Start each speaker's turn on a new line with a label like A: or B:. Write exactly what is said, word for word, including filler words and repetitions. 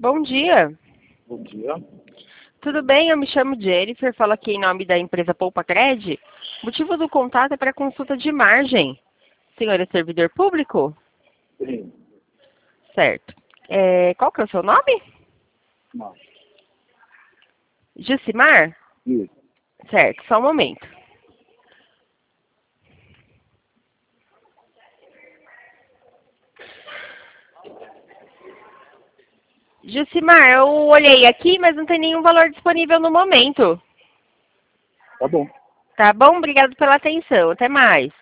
A: Bom dia.
B: Bom dia.
A: Tudo bem? Eu me chamo Jennifer, falo aqui em nome da empresa Poupa Cred. O motivo do contato é para consulta de margem. O senhor é servidor público?
B: Sim.
A: Certo. É, qual que é o seu nome?
B: Não.
A: Jucimar?
B: Isso.
A: Certo, só um momento. Jucimar, eu olhei aqui, mas não tem nenhum valor disponível no momento.
B: Tá bom.
A: Tá bom? Obrigado pela atenção. Até mais.